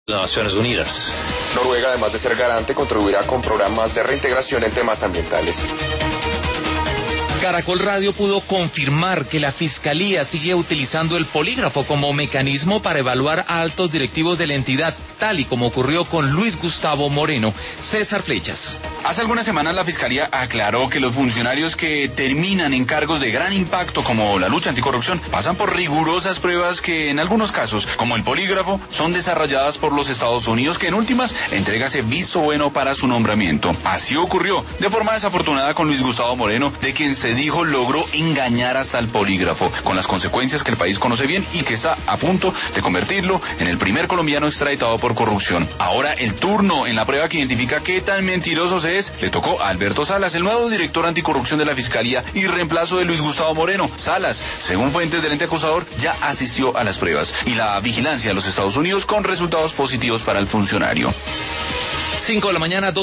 de Naciones Unidas. Noruega, además de ser garante, contribuirá con programas de reintegración en temas ambientales. Caracol Radio pudo confirmar que la Fiscalía sigue utilizando el polígrafo como mecanismo para evaluar a altos directivos de la entidad, tal y como ocurrió con Luis Gustavo Moreno. César Flechas. Hace algunas semanas la Fiscalía aclaró que los funcionarios que terminan en cargos de gran impacto como la lucha anticorrupción pasan por rigurosas pruebas que en algunos casos, como el polígrafo, son desarrolladas por los Estados Unidos, que en últimas entrega ese visto bueno para su nombramiento. Así ocurrió de forma desafortunada con Luis Gustavo Moreno, de quien se dijo logró engañar hasta el polígrafo, con las consecuencias que el país conoce bien y que está a punto de convertirlo en el primer colombiano extraditado por corrupción. Ahora el turno en la prueba que identifica qué tan mentiroso se es le tocó a Alberto Salas, el nuevo director anticorrupción de la Fiscalía y reemplazo de Luis Gustavo Moreno. Salas, según fuentes del ente acusador, ya asistió a las pruebas y la vigilancia de los Estados Unidos con resultados positivos para el funcionario. 5 de la mañana.